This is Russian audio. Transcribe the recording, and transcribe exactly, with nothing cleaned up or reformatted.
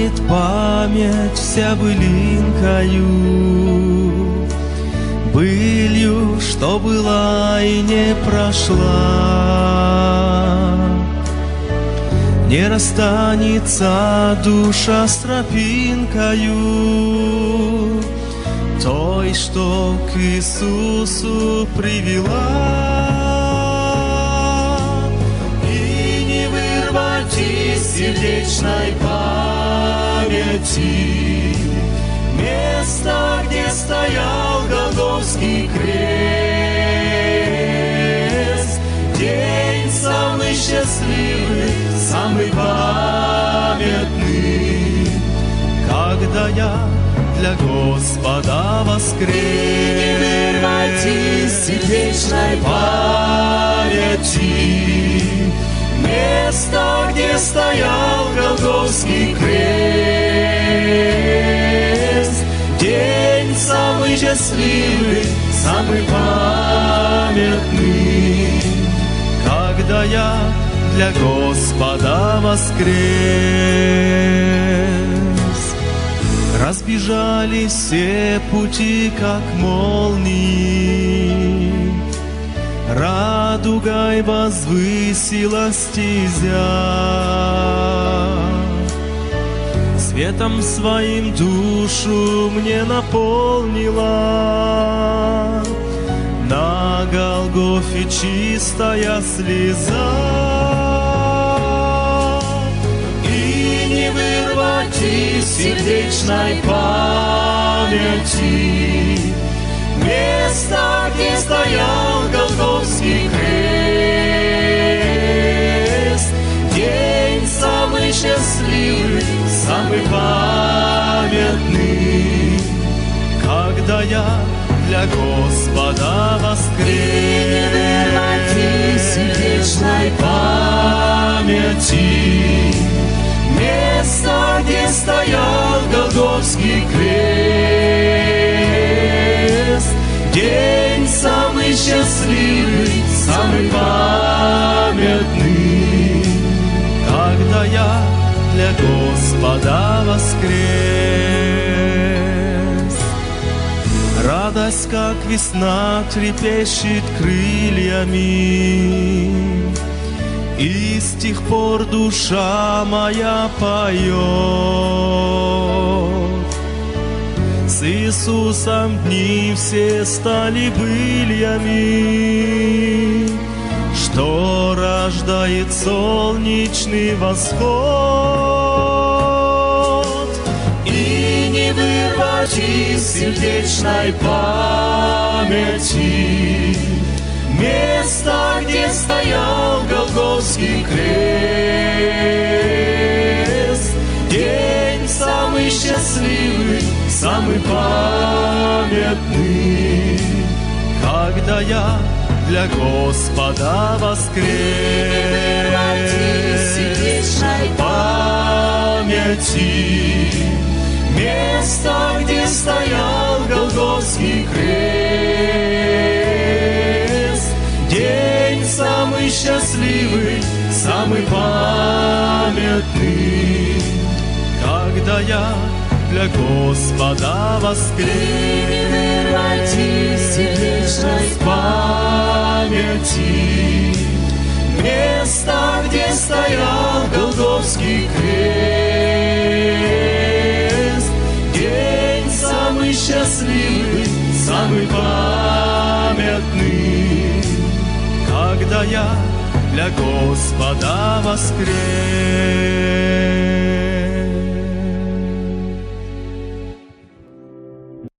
станет память вся былинкою, былью, что была и не прошла. Не расстанется душа с тропинкою той, что к Иисусу привела. И не вырвать из сердечной памяти место, где стоял Голгофский крест. День самый счастливый, самый памятный, когда я для Господа воскрес. И не вырвать из сердечной памяти место, где стоял Голгофский крест. День самый счастливый, самый памятный, когда я для Господа воскрес. Разбежались все пути, как молнии, радугой возвысилась стезя. Светом своим душу мне наполнила, на Голгофе чистая слеза. И не вырвать из сердечной памяти место, где стоял Голгофский крест. День самый счастливый, самый памятный, когда я для Господа воскрес. И не вырвать из сердечной памяти место, где стоял Голгофский крест. День самый счастливый, самый памятный, когда я для Господа воскрес. Радость, как весна, трепещет крыльями, и с тех пор душа моя поет. С Иисусом дни все стали быльями, что рождает солнечный восход. И не вырвать из сердечной памяти место, где стоял Голгофский крест. День самый счастливый, самый памятный, когда я для Господа воскрес. Сердечной памяти место, где стоял Голгофский крест. День самый счастливый, самый памятный, когда я для Господа воскрес. Сердечной памяти место, где стоял Голгофский крест. День самый счастливый, самый памятный, когда я для Господа воскрес.